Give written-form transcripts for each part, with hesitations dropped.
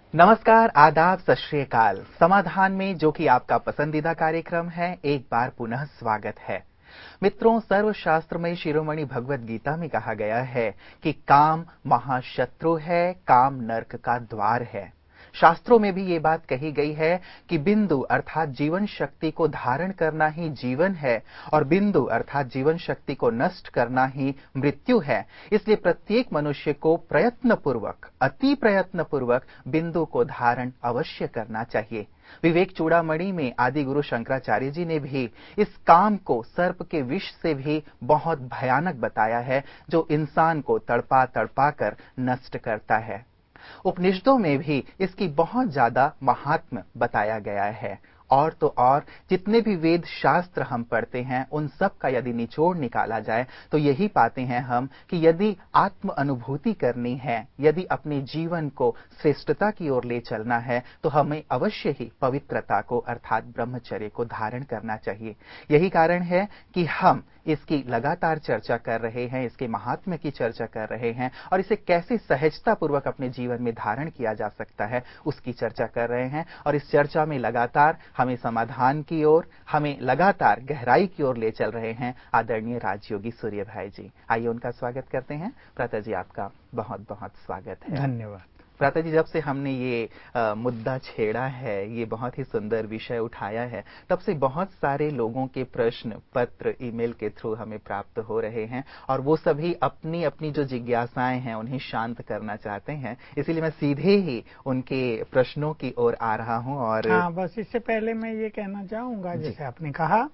नमस्कार, आदाब, सत श्री अकाल। समाधान में जो कि आपका पसंदीदा कार्यक्रम है, एक बार पुनः स्वागत है। मित्रों, सर्वशास्त्र में शिरोमणि भगवत गीता में कहा गया है कि काम महाशत्रु है, काम नरक का द्वार है। शास्त्रों में भी ये बात कही गई है कि बिंदु अर्थात जीवन शक्ति को धारण करना ही जीवन है और बिंदु अर्थात जीवन शक्ति को नष्ट करना ही मृत्यु है। इसलिए प्रत्येक मनुष्य को प्रयत्नपूर्वक, अति प्रयत्नपूर्वक बिंदु को धारण अवश्य करना चाहिए। विवेक चूड़ामणि में आदि गुरु शंकराचार्य जी ने भी इस काम को सर्प के विष से भी बहुत भयानक बताया है, जो इंसान को तड़पा तड़पा कर नष्ट करता है। उपनिषदों में भी इसकी बहुत ज्यादा महात्म्य बताया गया है। और तो और जितने भी वेद शास्त्र हम पढ़ते हैं, उन सब का यदि निचोड़ निकाला जाए तो यही पाते हैं हम कि यदि आत्म अनुभूति करनी है, यदि अपने जीवन को श्रेष्ठता की ओर ले चलना है, तो हमें अवश्य ही पवित्रता को अर्थात ब्रह्मचर्य को धारण करना चाहिए। यही कारण है कि हम इसकी लगातार चर्चा कर रहे हैं, इसके महात्म्य की चर्चा कर रहे हैं और इसे कैसे सहजतापूर्वक अपने जीवन में धारण किया जा सकता है, उसकी चर्चा कर रहे हैं। और इस चर्चा में लगातार हमें समाधान की ओर, हमें लगातार गहराई की ओर ले चल रहे हैं आदरणीय राजयोगी सूर्य भाई जी। आइए उनका स्वागत करते हैं। प्रातः जी, आपका बहुत बहुत स्वागत है। धन्यवाद। प्रातः जी, जब से हमने ये मुद्दा छेड़ा है, ये बहुत ही सुंदर विषय उठाया है, तब से बहुत सारे लोगों के प्रश्न पत्र, ईमेल के थ्रू हमें प्राप्त हो रहे हैं और वो सभी अपनी अपनी जो जिज्ञासाएं हैं उन्हें शांत करना चाहते हैं। इसीलिए मैं सीधे ही उनके प्रश्नों की ओर आ रहा हूं। और हाँ, बस इससे पहले मैं ये कहना चाहूंगा, जैसे आपने कहा,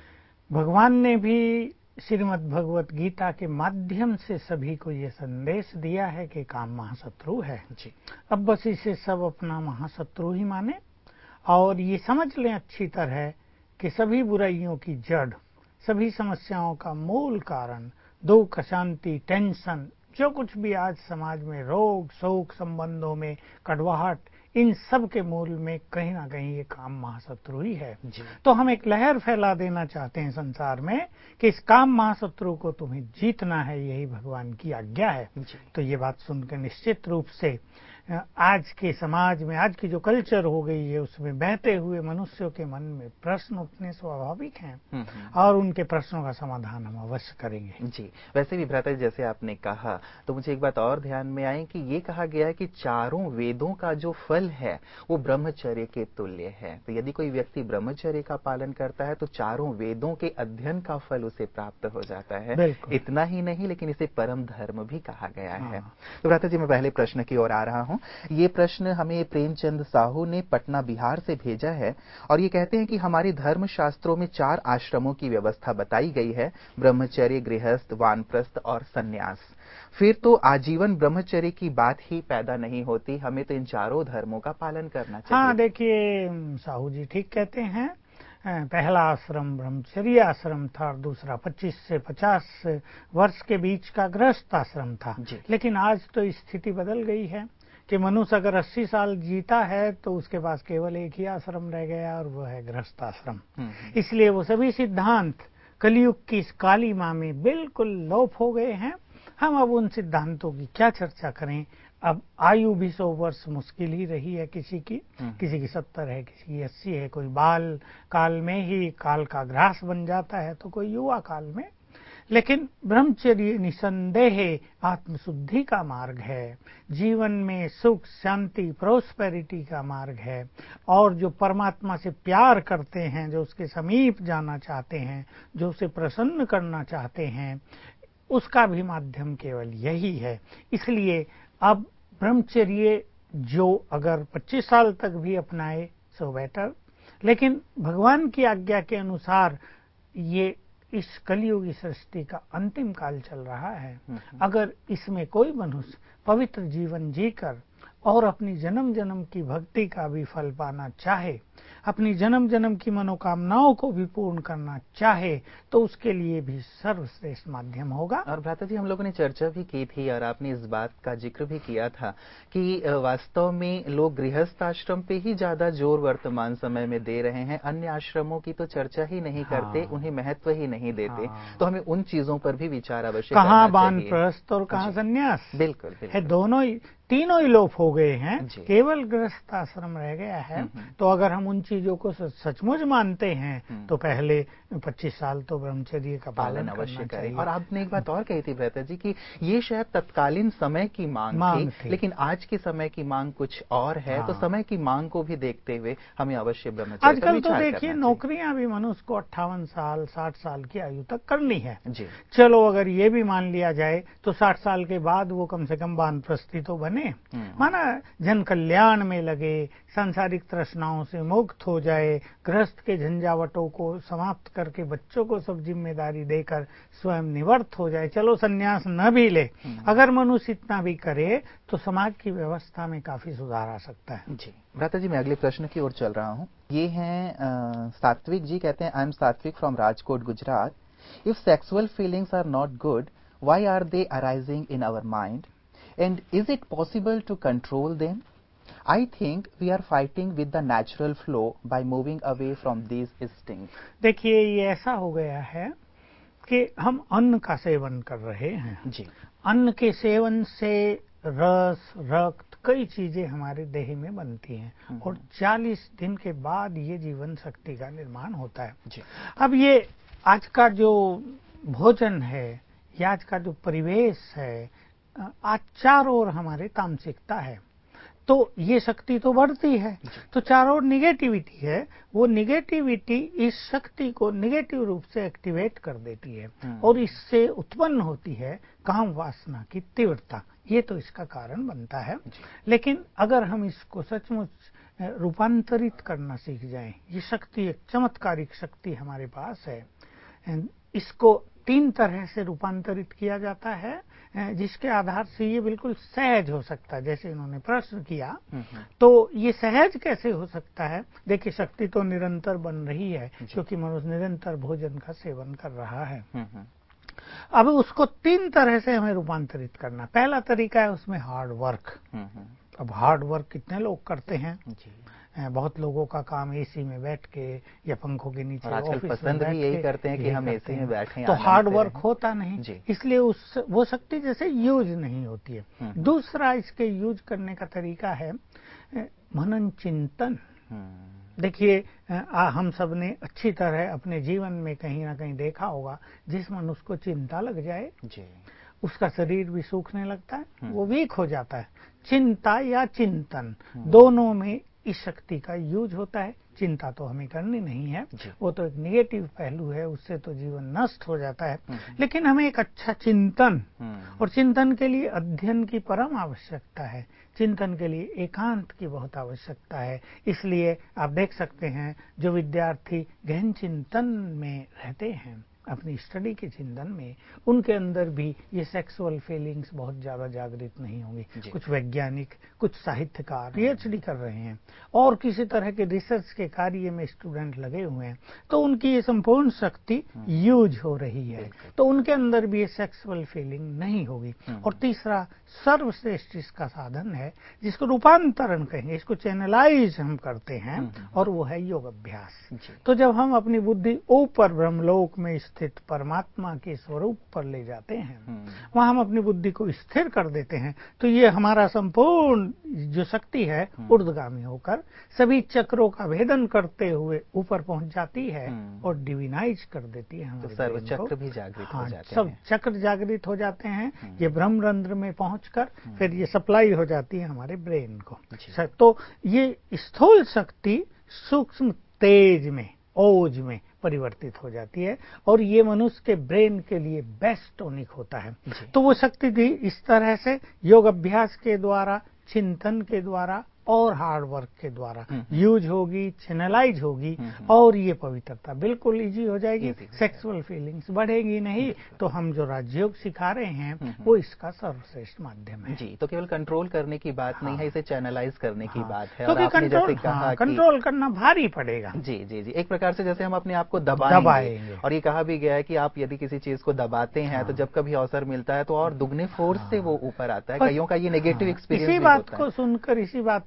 भगवान ने भी श्रीमद् भगवत गीता के माध्यम से सभी को ये संदेश दिया है कि काम महाशत्रु है जी। अब बस इसे सब अपना महाशत्रु ही माने और ये समझ लें अच्छी तरह कि सभी बुराइयों की जड़, सभी समस्याओं का मूल कारण, दुख, अशांति, टेंशन, जो कुछ भी आज समाज में रोग, शोक, संबंधों में कड़वाहट, इन सब के मूल में कहीं ना कहीं ये काम महाशत्रु ही है। तो हम एक लहर फैला देना चाहते हैं संसार में कि इस काम महाशत्रु को तुम्हें जीतना है, यही भगवान की आज्ञा है। तो ये बात सुनकर निश्चित रूप से आज के समाज में, आज की जो कल्चर हो गई है, उसमें बहते हुए मनुष्यों के मन में प्रश्न उठने स्वाभाविक हैं और उनके प्रश्नों का समाधान हम अवश्य करेंगे जी। वैसे भी भ्राता, जैसे आपने कहा, तो मुझे एक बात और ध्यान में आई कि ये कहा गया है कि चारों वेदों का जो फल है वो ब्रह्मचर्य के तुल्य है। तो यदि कोई व्यक्ति ब्रह्मचर्य का पालन करता है तो चारों वेदों के अध्ययन का फल उसे प्राप्त हो जाता है। इतना ही नहीं, लेकिन इसे परम धर्म भी कहा गया है। तो भ्राता जी, मैं पहले प्रश्न की ओर आ रहा हूं। ये प्रश्न हमें प्रेमचंद साहू ने पटना बिहार से भेजा है और ये कहते हैं कि हमारे धर्म शास्त्रों में 4 आश्रमों की व्यवस्था बताई गई है, ब्रह्मचर्य, गृहस्थ, वानप्रस्थ और सन्यास। फिर तो आजीवन ब्रह्मचर्य की बात ही पैदा नहीं होती, हमें तो इन चारों धर्मों का पालन करना चाहिए। हाँ, देखिए साहू जी ठीक कहते हैं। पहला आश्रम ब्रह्मचर्य आश्रम था और दूसरा 25 से 50 वर्ष के बीच का गृहस्थ आश्रम था। लेकिन आज तो स्थिति बदल गई है कि मनुष्य अगर 80 साल जीता है तो उसके पास केवल एक ही आश्रम रह गया और वह है गृहस्थ आश्रम। इसलिए वो सभी सिद्धांत कलयुग की इस काली माँ में बिल्कुल लोप हो गए हैं। हम अब उन सिद्धांतों की क्या चर्चा करें। अब आयु भी 100 वर्ष मुश्किल ही रही है किसी की 70 है, किसी की 80 है। कोई बाल काल में ही काल का ग्रास बन जाता है तो कोई युवा काल में। लेकिन ब्रह्मचर्य निसंदेह आत्मशुद्धि का मार्ग है, जीवन में सुख, शांति, प्रोस्पेरिटी का मार्ग है। और जो परमात्मा से प्यार करते हैं, जो उसके समीप जाना चाहते हैं, जो उसे प्रसन्न करना चाहते हैं, उसका भी माध्यम केवल यही है। इसलिए अब ब्रह्मचर्य जो अगर 25 साल तक भी अपनाए सो बेटर, लेकिन भगवान की आज्ञा के अनुसार ये इस कलियुगी सृष्टि का अंतिम काल चल रहा है। अगर इसमें कोई मनुष्य पवित्र जीवन जीकर और अपनी जन्म जन्म की भक्ति का भी फल पाना चाहे, अपनी जन्म जन्म की मनोकामनाओं को भी पूर्ण करना चाहे, तो उसके लिए भी सर्वश्रेष्ठ माध्यम होगा। और भ्राता जी, हम लोगों ने चर्चा भी की थी और आपने इस बात का जिक्र भी किया था कि वास्तव में लोग गृहस्थ आश्रम पे ही ज्यादा जोर वर्तमान समय में दे रहे हैं, अन्य आश्रमों की तो चर्चा ही नहीं करते, उन्हें महत्व ही नहीं देते। तो हमें उन चीजों पर भी विचार अवश्य करना चाहिए। कहाँ वानप्रस्थ और कहाँ संन्यास, बिल्कुल है दोनों ही। तीनों ही लोप हो गए हैं, केवल गृहस्थ आश्रम रह गया है। तो अगर हम उन चीजों को सचमुच मानते हैं तो पहले 25 साल तो ब्रह्मचर्य का पालन अवश्य करें। और आपने एक बात और कही थी भ्राता जी कि ये शायद तत्कालीन समय की मांग थी, लेकिन आज के समय की मांग कुछ और है। तो समय की मांग को भी देखते हुए हमें अवश्य ब्रह्मचर्य आजकल तो देखिए नौकरियां भी मनुष्य को 58 साल 60 साल की आयु तक करनी है। चलो अगर ये भी मान लिया जाए तो 60 साल के बाद वो कम से कम वानप्रस्थी तो बने, माना जन कल्याण में लगे, सांसारिक तृष्णाओं से मुक्त हो जाए, गृहस्थ के झंझावटों को समाप्त करके बच्चों को सब जिम्मेदारी देकर स्वयं निवृत्त हो जाए। चलो संन्यास न भी ले, अगर मनुष्य इतना भी करे तो समाज की व्यवस्था में काफी सुधार आ सकता है। जी भ्राता जी, मैं अगले प्रश्न की ओर चल रहा हूँ। ये हैं सात्विक जी, कहते हैं I am Satvik from Rajkot Gujarat. If sexual feelings are not good, why are they arising in our mind and is it possible to control them? I think we are fighting with the natural flow by moving away from these instincts. देखिए ये ऐसा हो गया है कि हम अन्न का सेवन कर रहे हैं जी। अन्न के सेवन से रस रक्त कई चीजें हमारे देह में बनती हैं और 40 दिन के बाद ये जीवन शक्ति का निर्माण होता है जी। अब ये आज का जो भोजन है या आज का जो परिवेश है, आज चारों ओर हमारे तामसिकता है, तो ये शक्ति तो बढ़ती है, तो चारों ओर निगेटिविटी है। वो निगेटिविटी इस शक्ति को निगेटिव रूप से एक्टिवेट कर देती है और इससे उत्पन्न होती है काम वासना की तीव्रता। ये तो इसका कारण बनता है। लेकिन अगर हम इसको सचमुच रूपांतरित करना सीख जाएं, ये शक्ति एक चमत्कारिक शक्ति हमारे पास है। इसको 3 तरह से रूपांतरित किया जाता है जिसके आधार से ये बिल्कुल सहज हो सकता है। जैसे इन्होंने प्रश्न किया तो ये सहज कैसे हो सकता है? देखिए शक्ति तो निरंतर बन रही है क्योंकि मनुष्य निरंतर भोजन का सेवन कर रहा है। अब उसको 3 तरह से हमें रूपांतरित करना। पहला तरीका है उसमें हार्ड वर्क। अब हार्ड वर्क कितने लोग करते हैं? बहुत लोगों का काम एसी में बैठ के या पंखों के नीचे ऑफिस पसंद भी यही करते हैं कि हम एसी में बैठे, तो हार्ड वर्क होता नहीं, इसलिए वो शक्ति जैसे यूज नहीं होती है। दूसरा इसके यूज करने का तरीका है मनन चिंतन। देखिए हम सब ने अच्छी तरह अपने जीवन में कहीं ना कहीं देखा होगा, जिस मनुष्य को चिंता लग जाए उसका शरीर भी सूखने लगता है, वो वीक हो जाता है। चिंता या चिंतन दोनों में इस शक्ति का यूज होता है। चिंता तो हमें करनी नहीं है, वो तो एक निगेटिव पहलू है, उससे तो जीवन नष्ट हो जाता है। लेकिन हमें एक अच्छा चिंतन, और चिंतन के लिए अध्ययन की परम आवश्यकता है, चिंतन के लिए एकांत की बहुत आवश्यकता है। इसलिए आप देख सकते हैं जो विद्यार्थी गहन चिंतन में रहते हैं, अपनी स्टडी के चिंतन में, उनके अंदर भी ये सेक्सुअल फीलिंग्स बहुत ज्यादा जागृत नहीं होंगी। कुछ वैज्ञानिक, कुछ साहित्यकार पीएचडी कर रहे हैं और किसी तरह के रिसर्च के कार्य में स्टूडेंट लगे हुए हैं, तो उनकी ये संपूर्ण शक्ति यूज हो रही है, तो उनके अंदर भी ये सेक्सुअल फीलिंग नहीं होगी। और तीसरा सर्वश्रेष्ठ इसका साधन है जिसको रूपांतरण कहेंगे, इसको चैनलाइज हम करते हैं, और वो है योग अभ्यास। तो जब हम अपनी बुद्धि ऊपर ब्रह्मलोक में स्थित परमात्मा के स्वरूप पर ले जाते हैं, वहां हम अपनी बुद्धि को स्थिर कर देते हैं, तो ये हमारा संपूर्ण जो शक्ति है ऊर्ध्वगामी होकर सभी चक्रों का भेदन करते हुए ऊपर पहुंच जाती है और डिविनाइज कर देती है हमारे। तो सर्व चक्र भी जागृत हो जाते हैं। सब चक्र जागृत हो जाते हैं। ये ब्रह्मरंध्र में पहुंचकर फिर ये सप्लाई हो जाती है हमारे ब्रेन को। तो ये स्थूल शक्ति सूक्ष्म तेज में, ओज में परिवर्तित हो जाती है और ये मनुष्य के ब्रेन के लिए बेस्ट टॉनिक होता है। तो वो शक्ति भी इस तरह से योग अभ्यास के द्वारा, चिंतन के द्वारा और हार्ड वर्क के द्वारा यूज होगी, चैनलाइज होगी, और ये पवित्रता बिल्कुल इजी हो जाएगी। सेक्सुअल फीलिंग्स बढ़ेगी नहीं। तो हम जो राजयोग सिखा रहे हैं वो इसका सर्वश्रेष्ठ माध्यम है। जी, तो केवल कंट्रोल करने की बात नहीं है, इसे चैनलाइज करने की बात है। और आपने जैसे कहा कंट्रोल करना भारी पड़ेगा। जी जी जी, एक प्रकार से जैसे हम अपने आप को दबाएंगे। और ये कहा भी गया है कि आप यदि किसी चीज को दबाते हैं तो जब कभी अवसर मिलता है तो और दुगने फोर्स से वो ऊपर आता है। कईयों का ये नेगेटिव एक्सपीरियंस इसी बात को सुनकर, इसी बात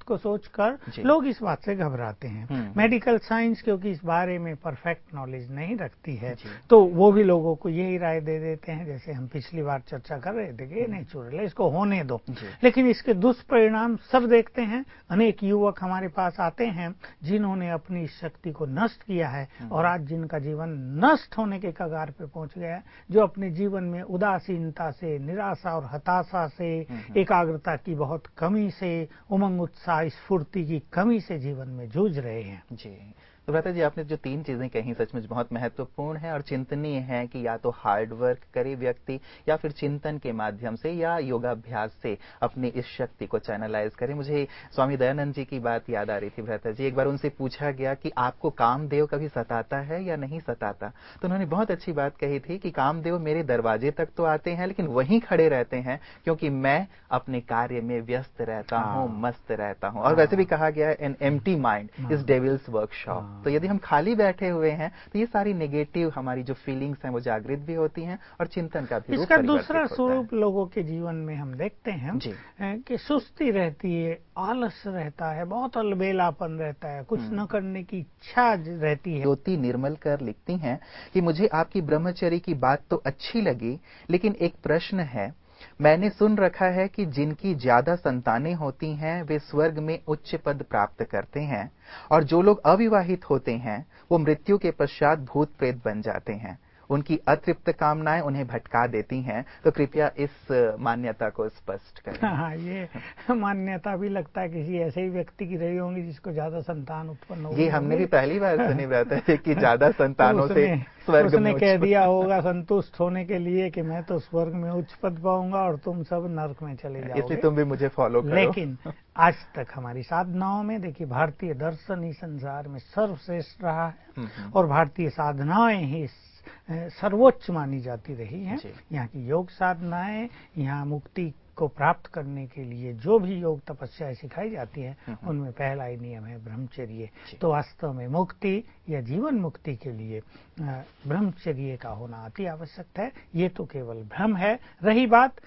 को सोचकर लोग इस बात से घबराते हैं। मेडिकल साइंस क्योंकि इस बारे में परफेक्ट नॉलेज नहीं रखती है, तो वो भी लोगों को यही राय दे देते हैं, जैसे हम पिछली बार चर्चा कर रहे थे कि नेचुरल है, इसको होने दो। लेकिन इसके दुष्परिणाम सब देखते हैं। अनेक युवक हमारे पास आते हैं जिन्होंने अपनी शक्ति को नष्ट किया है और आज जिनका जीवन नष्ट होने के कगार पे पहुंच गया है, जो अपने जीवन में उदासीनता से, निराशा और हताशा से, एकाग्रता की बहुत कमी से, उमंग उत्साह स्फूर्ति की कमी से जीवन में जूझ रहे हैं। जी, तो भ्राता जी, आपने जो 3 चीजें कही सचमुच बहुत महत्वपूर्ण है और चिंतनीय है कि या तो हार्ड वर्क करे व्यक्ति, या फिर चिंतन के माध्यम से या योगाभ्यास से अपनी इस शक्ति को चैनलाइज करे। मुझे स्वामी दयानंद जी की बात याद आ रही थी भ्राता जी। एक बार उनसे पूछा गया कि आपको कामदेव कभी सताता है या नहीं सताता, तो उन्होंने बहुत अच्छी बात कही थी कि कामदेव मेरे दरवाजे तक तो आते हैं लेकिन वहीं खड़े रहते हैं, क्योंकि मैं अपने कार्य में व्यस्त रहता हूँ, मस्त रहता हूँ। और वैसे भी कहा गया है, an empty mind is devil's workshop. तो यदि हम खाली बैठे हुए हैं तो ये सारी नेगेटिव हमारी जो फीलिंग्स हैं वो जागृत भी होती हैं और चिंतन का भी रूप इसका दूसरा स्वरूप लोगों के जीवन में हम देखते हैं कि सुस्ती रहती है, आलस रहता है, बहुत अलबेलापन रहता है, कुछ न करने की इच्छा रहती है। ज्योति निर्मलकर लिखती हैं कि मुझे आपकी ब्रह्मचर्य की बात तो अच्छी लगी, लेकिन एक प्रश्न है। मैंने सुन रखा है कि जिनकी ज्यादा संतानें होती हैं वे स्वर्ग में उच्च पद प्राप्त करते हैं, और जो लोग अविवाहित होते हैं वो मृत्यु के पश्चात भूत प्रेत बन जाते हैं। उनकी अतृप्त कामनाएं उन्हें भटका देती हैं। तो कृपया इस मान्यता को स्पष्ट करें। हाँ, ये मान्यता भी लगता है किसी ऐसे ही व्यक्ति की रही होंगी जिसको ज्यादा संतान उत्पन्न हो। ये हमने भी पहली बार सुनी बात है कि ज्यादा संतानों से स्वर्ग में कह दिया होगा संतुष्ट होने के लिए कि मैं तो स्वर्ग में उच्च पद पाऊंगा और तुम सब नरक में चले जाओगे, इसलिए तुम भी मुझे फॉलो करो। लेकिन आज तक हमारी साधनाओं में देखिए, भारतीय दर्शन ही संसार में सर्वश्रेष्ठ रहा है और भारतीय साधनाएं ही सर्वोच्च मानी जाती रही हैं। यहाँ की योग साधनाएं, यहाँ मुक्ति को प्राप्त करने के लिए जो भी योग तपस्या सिखाई जाती है उनमें पहला ही नियम है ब्रह्मचर्य। तो वास्तव में मुक्ति या जीवन मुक्ति के लिए ब्रह्मचर्य का होना अति आवश्यक है। ये तो केवल भ्रम है। रही बात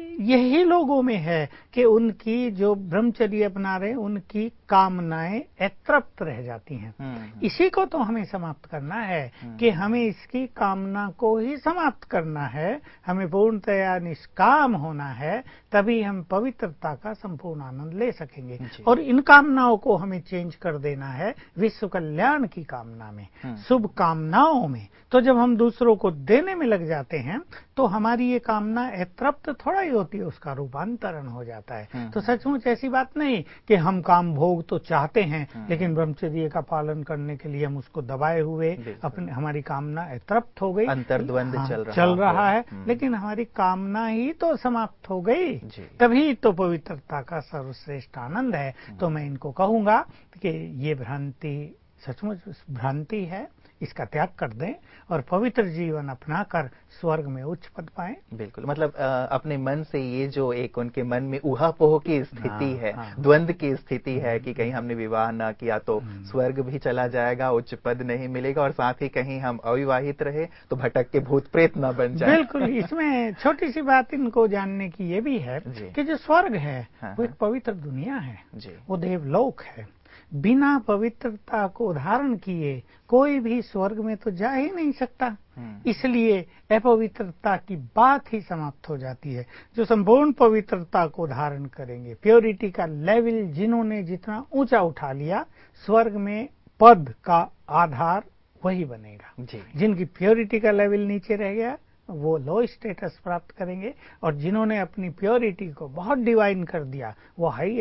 यही लोगों में है कि उनकी जो ब्रह्मचर्य अपना रहे उनकी कामनाएं अतृप्त रह जाती हैं। इसी को तो हमें समाप्त करना है कि हमें इसकी कामना को ही समाप्त करना है। हमें पूर्णतया निष्काम होना है, तभी हम पवित्रता का संपूर्ण आनंद ले सकेंगे। और इन कामनाओं को हमें चेंज कर देना है विश्व कल्याण की कामना में, शुभ कामनाओं में। तो जब हम दूसरों को देने में लग जाते हैं तो हमारी ये कामना अतृप्त थोड़ा ही होती है, उसका रूपांतरण हो जाता है। तो सचमुच ऐसी बात नहीं कि हम काम भोग तो चाहते हैं लेकिन ब्रह्मचर्य का पालन करने के लिए हम उसको दबाए हुए अपने हमारी कामना अतृप्त हो गई, अंतर्द्वंद चल रहा है, लेकिन हमारी कामना ही तो समाप्त हो गई। तभी तो पवित्रता का सर्वश्रेष्ठ आनंद है। तो मैं इनको कहूंगा कि ये भ्रांति सचमुच भ्रांति है, इसका त्याग कर दें और पवित्र जीवन अपनाकर स्वर्ग में उच्च पद पाएं। बिल्कुल, मतलब अपने मन से ये जो एक उनके मन में ऊहापोह की स्थिति है, द्वंद की स्थिति है कि कहीं हमने विवाह ना किया तो स्वर्ग भी चला जाएगा, उच्च पद नहीं मिलेगा, और साथ ही कहीं हम अविवाहित रहे तो भटक के भूत प्रेत ना बन जाए। बिल्कुल, इसमें छोटी सी बात इनको जानने की ये भी है कि जो स्वर्ग है वो एक पवित्र दुनिया है, वो देवलोक है। बिना पवित्रता को धारण किए कोई भी स्वर्ग में तो जा ही नहीं सकता। इसलिए अपवित्रता की बात ही समाप्त हो जाती है। जो संपूर्ण पवित्रता को धारण करेंगे, प्योरिटी का लेवल जिन्होंने जितना ऊंचा उठा लिया, स्वर्ग में पद का आधार वही बनेगा। जिनकी प्योरिटी का लेवल नीचे रह गया वो लो स्टेटस प्राप्त करेंगे, और जिन्होंने अपनी प्योरिटी को बहुत डिवाइन कर दिया वो हाई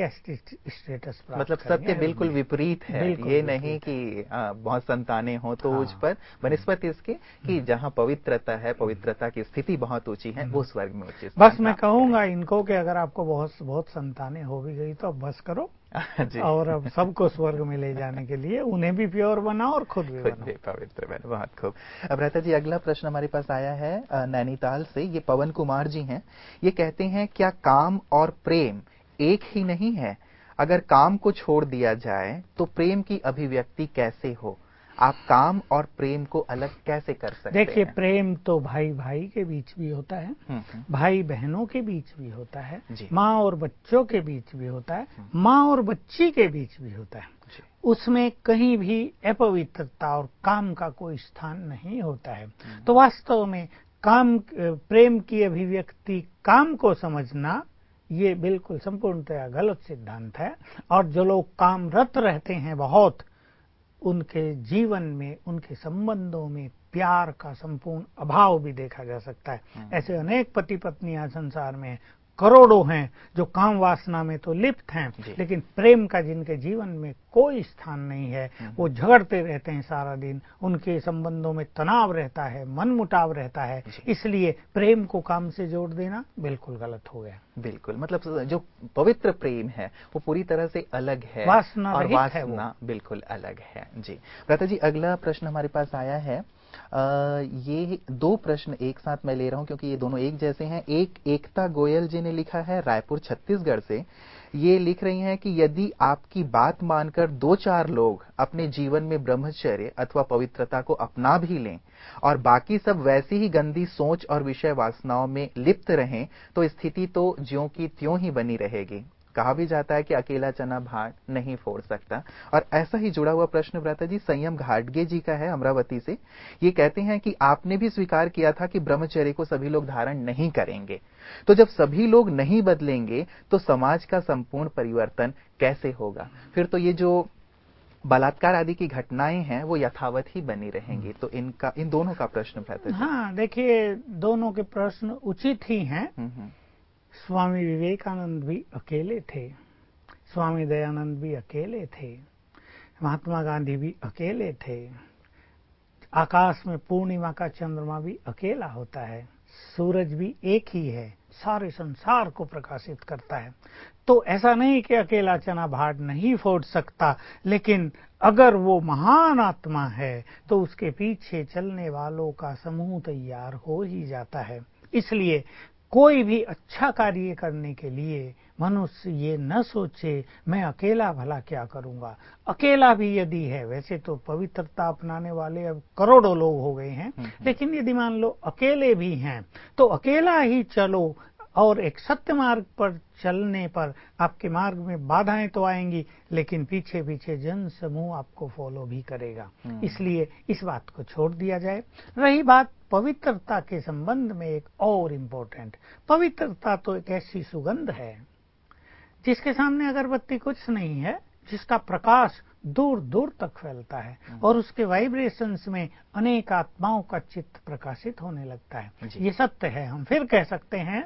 स्टेटस प्राप्त मतलब सत्य बिल्कुल विपरीत है। ये नहीं कि बहुत संतानें हो तो उच्च पद, बनस्पत इसके कि जहाँ पवित्रता है, पवित्रता की स्थिति बहुत ऊंची है, वो स्वर्ग में उच्च। बस मैं कहूंगा इनको कि अगर आपको बहुत संतानें हो भी गई तो अब बस करो और अब सबको स्वर्ग में ले जाने के लिए उन्हें भी प्योर बनाओ और खुद भी पवित्र बनो। बहुत खूब। अब भ्राता जी, अगला प्रश्न हमारे पास आया है नैनीताल से। ये पवन कुमार जी हैं। ये कहते हैं, क्या काम और प्रेम एक ही नहीं है? अगर काम को छोड़ दिया जाए तो प्रेम की अभिव्यक्ति कैसे हो? आप काम और प्रेम को अलग कैसे कर सकते हैं? देखिए, प्रेम तो भाई भाई के बीच भी होता है, भाई बहनों के बीच भी होता है, माँ और बच्चों के बीच भी होता है, माँ और बच्ची के बीच भी होता है। उसमें कहीं भी अपवित्रता और काम का कोई स्थान नहीं होता है। तो वास्तव में काम, प्रेम की अभिव्यक्ति काम को समझना, ये बिल्कुल संपूर्णतया गलत सिद्धांत है। और जो लोग कामरत रहते हैं बहुत, उनके जीवन में, उनके संबंधों में प्यार का संपूर्ण अभाव भी देखा जा सकता है। ऐसे अनेक पति पत्नियां संसार में करोड़ों हैं जो काम वासना में तो लिप्त हैं, लेकिन प्रेम का जिनके जीवन में कोई स्थान नहीं है। वो झगड़ते रहते हैं सारा दिन, उनके संबंधों में तनाव रहता है, मनमुटाव रहता है। इसलिए प्रेम को काम से जोड़ देना बिल्कुल गलत हो गया। बिल्कुल, मतलब जो पवित्र प्रेम है वो पूरी तरह से अलग है, वासना और रहित वासना बिल्कुल अलग है। जी भ्राता जी, अगला प्रश्न हमारे पास आया है। ये दो प्रश्न एक साथ मैं ले रहा हूं क्योंकि ये दोनों एक जैसे हैं। एक एकता गोयल जी ने लिखा है रायपुर छत्तीसगढ़ से। ये लिख रही हैं कि यदि आपकी बात मानकर 2-4 लोग अपने जीवन में ब्रह्मचर्य अथवा पवित्रता को अपना भी लें और बाकी सब वैसी ही गंदी सोच और विषय वासनाओं में लिप्त रहें, तो स्थिति तो ज्यों की त्यों ही बनी रहेगी। कहा भी जाता है कि अकेला चना भार नहीं फोड़ सकता। और ऐसा ही जुड़ा हुआ प्रश्न भ्राता जी संयम घाटगे जी का है अमरावती से। ये कहते हैं कि आपने भी स्वीकार किया था कि ब्रह्मचर्य को सभी लोग धारण नहीं करेंगे, तो जब सभी लोग नहीं बदलेंगे तो समाज का संपूर्ण परिवर्तन कैसे होगा? फिर तो ये जो बलात्कार आदि की घटनाएं हैं वो यथावत ही बनी रहेंगी। तो इन दोनों का प्रश्न भ्राता जी। हाँ, देखिए, दोनों के प्रश्न उचित ही हैं। स्वामी विवेकानंद भी अकेले थे, स्वामी दयानंद भी अकेले थे, महात्मा गांधी भी अकेले थे। आकाश में पूर्णिमा का चंद्रमा भी अकेला होता है, सूरज भी एक ही है, सारे संसार को प्रकाशित करता है। तो ऐसा नहीं कि अकेला चना भार नहीं फोड़ सकता, लेकिन अगर वो महान आत्मा है तो उसके पीछे चलने वालों का समूह तैयार हो ही जाता है। इसलिए कोई भी अच्छा कार्य करने के लिए मनुष्य ये न सोचे मैं अकेला भला क्या करूंगा। अकेला भी यदि है, वैसे तो पवित्रता अपनाने वाले अब करोड़ों लोग हो गए हैं, लेकिन यदि मान लो अकेले भी हैं तो अकेला ही चलो। और एक सत्य मार्ग पर चलने पर आपके मार्ग में बाधाएं तो आएंगी, लेकिन पीछे पीछे जन समूह आपको फॉलो भी करेगा। इसलिए इस बात को छोड़ दिया जाए। रही बात पवित्रता के संबंध में, एक और इम्पोर्टेंट, पवित्रता तो एक ऐसी सुगंध है जिसके सामने अगरबत्ती कुछ नहीं है, जिसका प्रकाश दूर दूर तक फैलता है और उसके वाइब्रेशंस में अनेक आत्माओं का चित्त प्रकाशित होने लगता है। ये सत्य है। हम फिर कह सकते हैं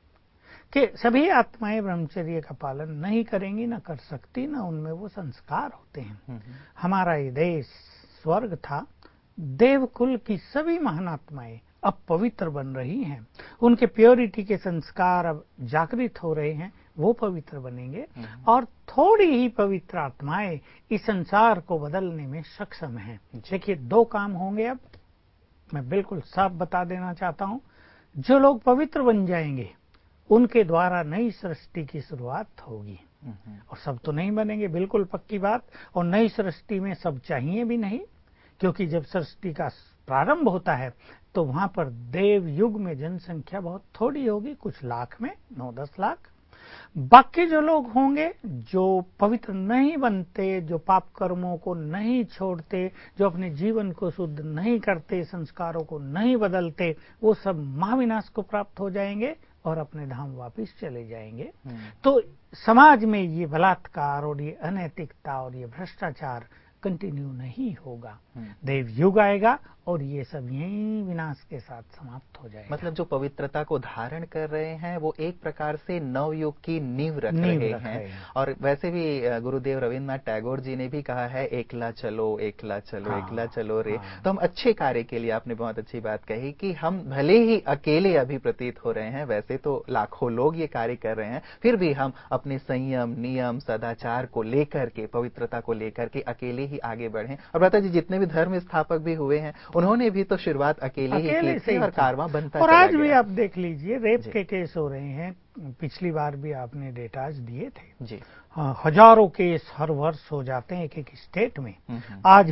कि सभी आत्माएं ब्रह्मचर्य का पालन नहीं करेंगी, न कर सकती, न उनमें वो संस्कार होते हैं। हमारा ये देश स्वर्ग था, देवकुल की सभी महान आत्माएं अब पवित्र बन रही हैं। उनके प्योरिटी के संस्कार अब जागृत हो रहे हैं, वो पवित्र बनेंगे और थोड़ी ही पवित्र आत्माएं इस संसार को बदलने में सक्षम हैं। देखिए, 2 काम होंगे। अब मैं बिल्कुल साफ बता देना चाहता हूं, जो लोग पवित्र बन जाएंगे उनके द्वारा नई सृष्टि की शुरुआत होगी। और सब तो नहीं बनेंगे, बिल्कुल पक्की बात। और नई सृष्टि में सब चाहिए भी नहीं, क्योंकि जब सृष्टि का प्रारंभ होता है तो वहां पर देव युग में जनसंख्या बहुत थोड़ी होगी, कुछ लाख में, 9-10 लाख। बाकी जो लोग होंगे जो पवित्र नहीं बनते, जो पाप कर्मों को नहीं छोड़ते, जो अपने जीवन को शुद्ध नहीं करते, संस्कारों को नहीं बदलते, वो सब महाविनाश को प्राप्त हो जाएंगे और अपने धाम वापिस चले जाएंगे। तो समाज में ये बलात्कार और ये अनैतिकता और ये भ्रष्टाचार कंटिन्यू नहीं होगा। देव युग आएगा और ये सब यही विनाश के साथ समाप्त हो जाएगा। मतलब जो पवित्रता को धारण कर रहे हैं वो एक प्रकार से नवयुग की नींव रख रहे हैं। और वैसे भी गुरुदेव रविन्द्रनाथ टैगोर जी ने भी कहा है, एकला चलो एकला चलो एकला चलो रे। तो हम अच्छे कार्य के लिए, आपने बहुत अच्छी बात कही कि हम भले ही अकेले अभी प्रतीत हो रहे हैं, वैसे तो लाखों लोग ये कार्य कर रहे हैं, फिर भी हम अपने संयम, नियम, सदाचार को लेकर के, पवित्रता को लेकर के अकेले ही आगे बढ़े। और भ्राता जी, जितने भी धर्म स्थापक भी हुए हैं उन्होंने भी तो शुरुआत अकेले ही की थी और कारवां बनता और चला आज गया। भी आप देख लीजिए, रेप के केस हो रहे हैं। पिछली बार भी आपने डेटाज दिए थे जी। हजारों केस हर वर्ष हो जाते हैं एक एक स्टेट में। आज भी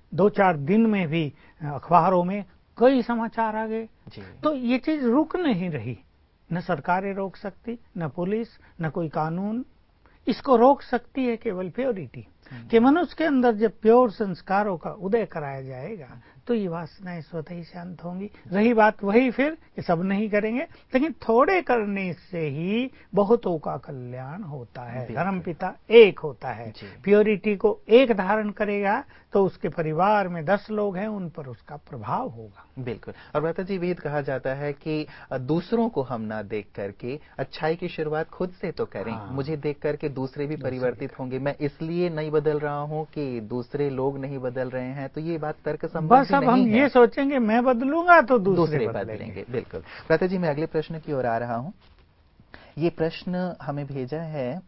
2-4 दिन में भी अखबारों में कई समाचार आ गए। तो ये चीज रुक नहीं रही। न सरकारें रोक सकती, न पुलिस, न कोई कानून। इसको रोक सकती है केवल प्योरिटी, कि मनुष्य के अंदर जब प्योर संस्कारों का उदय कराया जाएगा तो ये वासनाएं स्वतः ही शांत होंगी। रही बात वही फिर कि सब नहीं करेंगे, लेकिन थोड़े करने से ही बहुतों का कल्याण होता है। धर्म पिता एक होता है। प्योरिटी को एक धारण करेगा तो उसके परिवार में 10 लोग हैं, उन पर उसका प्रभाव होगा। बिल्कुल। और भ्राता जी वेद कहा जाता है कि दूसरों को हम ना देख करके अच्छाई की शुरुआत खुद से तो करें। मुझे देख करके दूसरे भी परिवर्तित होंगे। मैं इसलिए नहीं बदल रहा हूं कि दूसरे लोग नहीं बदल रहे हैं, तो ये बात तर्क संबंधी अब हम ये सोचेंगे मैं बदलूंगा तो दूसरे बदलेंगे। बिल्कुल। भ्राता जी मैं अगले प्रश्न की ओर आ रहा हूं। ये प्रश्न हमें भेजा है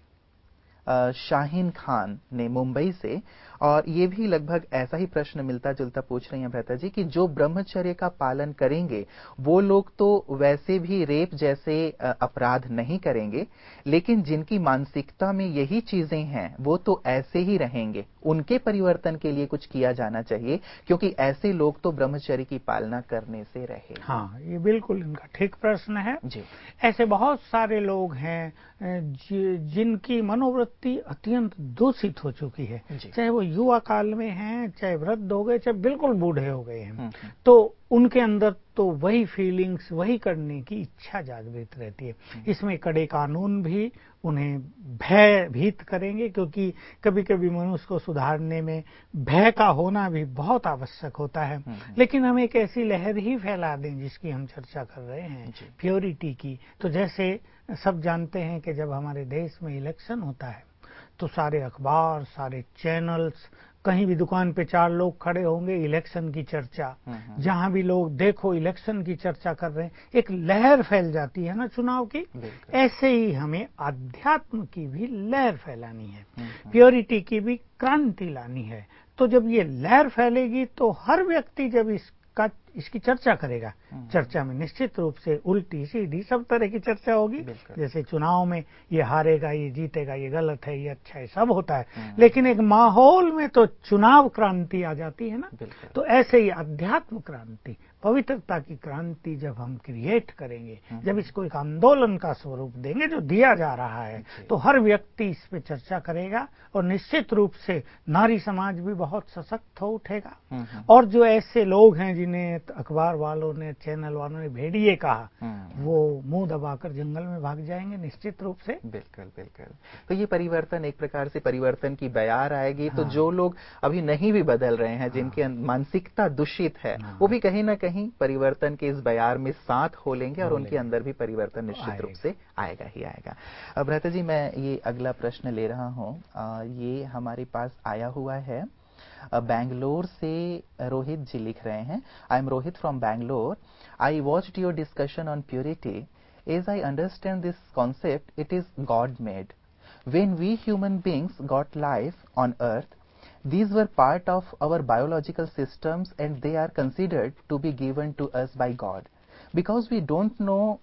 शाहीन खान ने मुंबई से, और ये भी लगभग ऐसा ही प्रश्न मिलता जुलता पूछ रही हैं भ्राता जी कि जो ब्रह्मचर्य का पालन करेंगे वो लोग तो वैसे भी रेप जैसे अपराध नहीं करेंगे, लेकिन जिनकी मानसिकता में यही चीजें हैं वो तो ऐसे ही रहेंगे। उनके परिवर्तन के लिए कुछ किया जाना चाहिए, क्योंकि ऐसे लोग तो ब्रह्मचर्य की पालना करने से रहे। हाँ, ये बिल्कुल इनका ठीक प्रश्न है जी। ऐसे बहुत सारे लोग हैं जिनकी मनोवृत्ति अत्यंत दूषित हो चुकी है, चाहे वो युवा काल में हैं, चाहे वृद्ध हो गए, चाहे बिल्कुल बूढ़े हो गए हैं। तो उनके अंदर तो वही फीलिंग्स, वही करने की इच्छा जागृत रहती है। इसमें कड़े कानून भी उन्हें भयभीत करेंगे, क्योंकि कभी कभी मनुष्य को सुधारने में भय का होना भी बहुत आवश्यक होता है। लेकिन हम एक ऐसी लहर ही फैला दें जिसकी हम चर्चा कर रहे हैं, प्योरिटी की। तो जैसे सब जानते हैं कि जब हमारे देश में इलेक्शन होता है तो सारे अखबार, सारे चैनल्स, कहीं भी दुकान पे 4 लोग खड़े होंगे, इलेक्शन की चर्चा। जहां भी लोग देखो इलेक्शन की चर्चा कर रहे हैं, एक लहर फैल जाती है ना चुनाव की। ऐसे ही हमें आध्यात्म की भी लहर फैलानी है, प्योरिटी की भी क्रांति लानी है। तो जब ये लहर फैलेगी तो हर व्यक्ति जब इसकी चर्चा करेगा, चर्चा में निश्चित रूप से उल्टी सीधी सब तरह की चर्चा होगी। जैसे चुनाव में ये हारेगा, ये जीतेगा, ये गलत है, ये अच्छा है, सब होता है। लेकिन एक माहौल में तो चुनाव क्रांति आ जाती है ना। तो ऐसे ही अध्यात्म क्रांति, पवित्रता की क्रांति जब हम क्रिएट करेंगे, जब इसको एक आंदोलन का स्वरूप देंगे जो दिया जा रहा है, तो हर व्यक्ति इस पे चर्चा करेगा और निश्चित रूप से नारी समाज भी बहुत सशक्त हो उठेगा। और जो ऐसे लोग हैं जिन्हें अखबार वालों ने, चैनल वालों ने भेड़िए कहा, वो मुंह दबाकर जंगल में भाग जाएंगे निश्चित रूप से। बिल्कुल बिल्कुल। तो ये परिवर्तन एक प्रकार से परिवर्तन की बयार आएगी। तो जो लोग अभी नहीं भी बदल रहे हैं, जिनकी मानसिकता दूषित है, वो भी कहीं ना कहीं परिवर्तन के इस बयार में साथ हो लेंगे और उनके अंदर भी परिवर्तन निश्चित रूप से आएगा ही आएगा। भ्राता जी मैं ये अगला प्रश्न ले रहा हूँ। ये हमारे पास आया हुआ है बैंगलोर से। रोहित जी लिख रहे हैं, I am Rohit from Bangalore. I watched your discussion on purity. As I understand this concept, it is God made. When we human beings got life on earth, these were part of our biological systems and they are considered to be given to us by God. Because we don't know,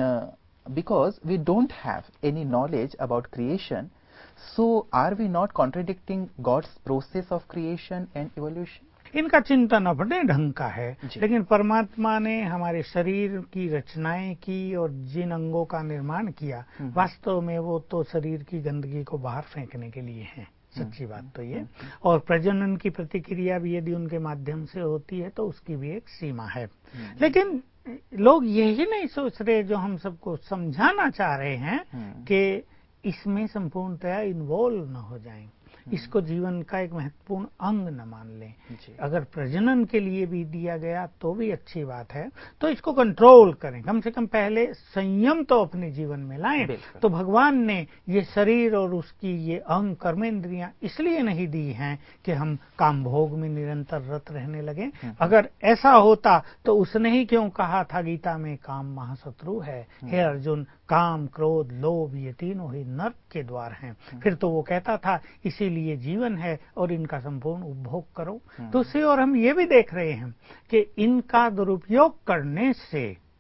because we don't have any knowledge about creation, so are we not contradicting God's process of creation and evolution? इनका चिंतन अपने ढंग का है, लेकिन परमात्मा ने हमारे शरीर की रचनाएं की और जिन अंगों का निर्माण किया, वास्तव में वो तो शरीर की गंदगी को बाहर फेंकने के लिए हैं। सच्ची बात तो ये। और प्रजनन की प्रतिक्रिया भी यदि उनके माध्यम से होती है तो उसकी भी एक सीमा है। लेकिन लोग यही नहीं सोच रहे, जो हम सबको समझाना चाह रहे हैं, कि इसमें संपूर्णतया इन्वॉल्व न हो जाएं, इसको जीवन का एक महत्वपूर्ण अंग न मान लें। अगर प्रजनन के लिए भी दिया गया तो भी अच्छी बात है, तो इसको कंट्रोल करें, कम से कम पहले संयम तो अपने जीवन में लाएं। तो भगवान ने ये शरीर और उसकी ये अंग, कर्मेंद्रियां इसलिए नहीं दी हैं कि हम काम भोग में निरंतर रत रहने लगे। अगर ऐसा होता तो उसने ही क्यों कहा था गीता में, काम महाशत्रु है। हे अर्जुन, काम, क्रोध, लोभ ये तीनों ही नरक के द्वार हैं। फिर तो वो कहता था इसीलिए जीवन है और इनका संपूर्ण उपभोग करो। दूसरी ओर हम ये भी देख रहे हैं कि इनका दुरुपयोग करने से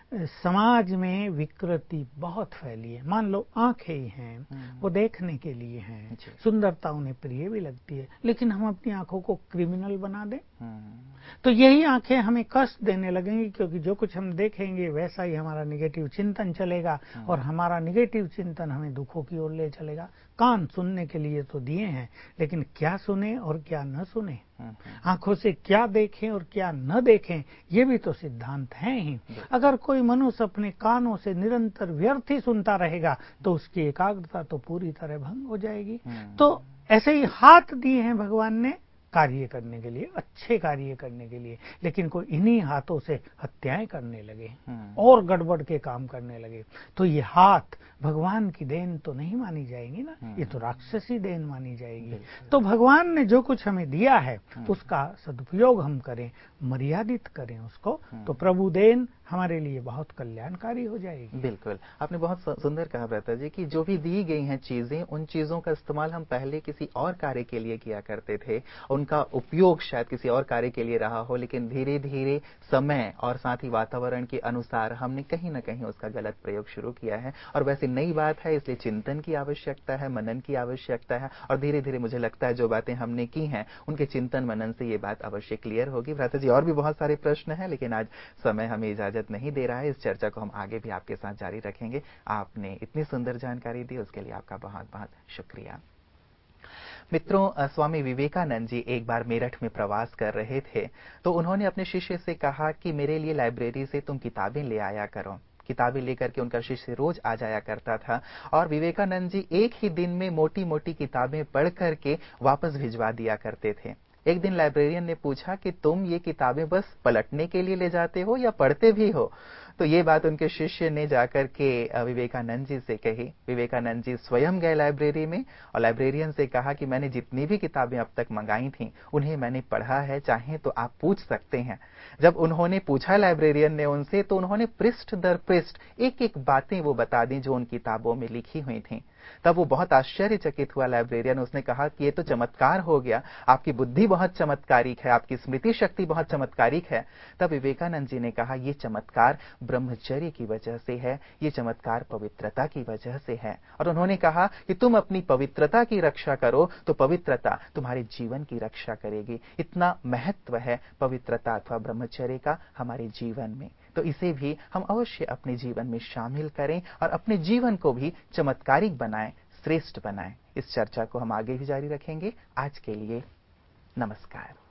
समाज में विकृति बहुत फैली है। मान लो आंखें ही हैं, वो देखने के लिए हैं, सुंदरता उन्हें प्रिय भी लगती है, लेकिन हम अपनी आंखों को क्रिमिनल बना दें तो यही आंखें हमें कष्ट देने लगेंगी, क्योंकि जो कुछ हम देखेंगे वैसा ही हमारा निगेटिव चिंतन चलेगा और हमारा निगेटिव चिंतन हमें दुखों की ओर ले चलेगा। कान सुनने के लिए तो दिए हैं, लेकिन क्या सुने और क्या न सुने, आंखों से क्या देखें और क्या न देखें, ये भी तो सिद्धांत हैं ही। अगर कोई मनुष्य अपने कानों से निरंतर व्यर्थ ही सुनता रहेगा तो उसकी एकाग्रता तो पूरी तरह भंग हो जाएगी। तो ऐसे ही हाथ दिए हैं भगवान ने कार्य करने के लिए, अच्छे कार्य करने के लिए, लेकिन कोई इन्हीं हाथों से हत्याएं करने लगे और गड़बड़ के काम करने लगे तो ये हाथ भगवान की देन तो नहीं मानी जाएगी ना, ये तो राक्षसी देन मानी जाएगी। तो भगवान ने जो कुछ हमें दिया है उसका सदुपयोग हम करें, मर्यादित करें उसको, तो प्रभु देन हमारे लिए बहुत कल्याणकारी हो जाएगी। बिल्कुल, आपने बहुत सुंदर कहा भ्राता जी कि जो भी दी गई हैं चीजें, उन चीजों का इस्तेमाल हम पहले किसी और कार्य के लिए किया करते थे, उनका उपयोग शायद किसी और कार्य के लिए रहा हो, लेकिन धीरे धीरे समय और साथ ही वातावरण के अनुसार हमने कहीं ना कहीं उसका गलत प्रयोग शुरू किया है। और वैसे नई बात है, इसलिए चिंतन की आवश्यकता है, मनन की आवश्यकता है, और धीरे धीरे मुझे लगता है जो बातें हमने की हैं उनके चिंतन मनन से ये बात अवश्य क्लियर होगी। भ्राता जी और भी बहुत सारे प्रश्न हैं, लेकिन आज समय हमें इजाजत नहीं दे रहा है। इस चर्चा को हम आगे भी आपके साथ जारी रखेंगे। आपने इतनी सुंदर जानकारी दी उसके लिए आपका बहुत बहुत शुक्रिया। मित्रों, स्वामी विवेकानंद जी एक बार मेरठ में प्रवास कर रहे थे तो उन्होंने अपने शिष्य से कहा कि मेरे लिए लाइब्रेरी से तुम किताबें ले आया करो। किताबें लेकर के उनका शिष्य रोज आ जाया करता था और विवेकानंद जी एक ही दिन में मोटी मोटी किताबें पढ़ करके वापस भिजवा दिया करते थे। एक दिन लाइब्रेरियन ने पूछा कि तुम ये किताबें बस पलटने के लिए ले जाते हो या पढ़ते भी हो? तो ये बात उनके शिष्य ने जाकर के विवेकानंद जी से कही। विवेकानंद जी स्वयं गए लाइब्रेरी में और लाइब्रेरियन से कहा कि मैंने जितनी भी किताबें अब तक मंगाई थीं उन्हें मैंने पढ़ा है, चाहे तो आप पूछ सकते हैं। जब उन्होंने पूछा लाइब्रेरियन ने उनसे तो उन्होंने पृष्ठ दर पृष्ठ एक एक बातें वो बता दी जो उन किताबों में लिखी हुई थीं। तब वो बहुत आश्चर्यचकित हुआ लाइब्रेरियन। उसने कहा कि ये तो चमत्कार हो गया, आपकी बुद्धि बहुत चमत्कारिक है, आपकी स्मृति शक्ति बहुत चमत्कारिक है। तब विवेकानंद जी ने कहा ये चमत्कार ब्रह्मचर्य की वजह से है, ये चमत्कार पवित्रता की वजह से है। और उन्होंने कहा कि तुम अपनी पवित्रता की रक्षा करो तो पवित्रता तुम्हारे जीवन की रक्षा करेगी। इतना महत्व है पवित्रता अथवा ब्रह्मचर्य का हमारे जीवन में, तो इसे भी हम अवश्य अपने जीवन में शामिल करें और अपने जीवन को भी चमत्कारिक बनाएं, श्रेष्ठ बनाएं। इस चर्चा को हम आगे भी जारी रखेंगे। आज के लिए नमस्कार।